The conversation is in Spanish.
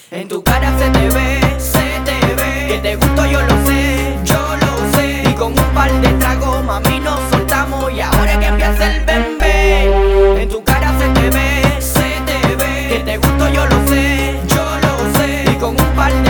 En tu cara se te ve que te gusto, yo lo sé, y con un par de tragos, mami, nos soltamos y ahora que empieza el bembé. En tu cara se te ve que te gusto, yo lo sé, y con un par de